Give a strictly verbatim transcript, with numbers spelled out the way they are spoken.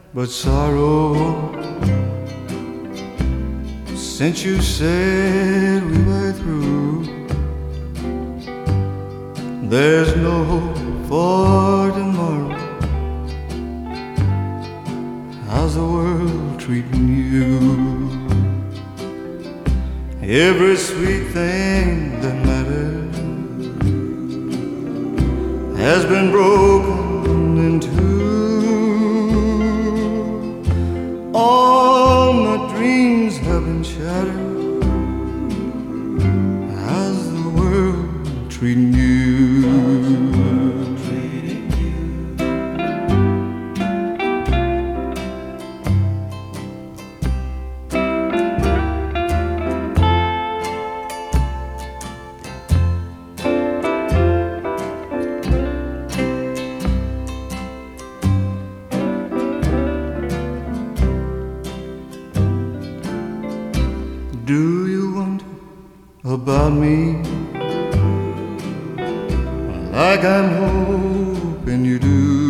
but sorrow. Since you said we were through, there's no hope for tomorrow. How's the world treating you? Every sweet thing that mattered has been broken in two. All my dreams have been shattered. How's the world treating you? Do you wonder about me, like I'm hoping you do?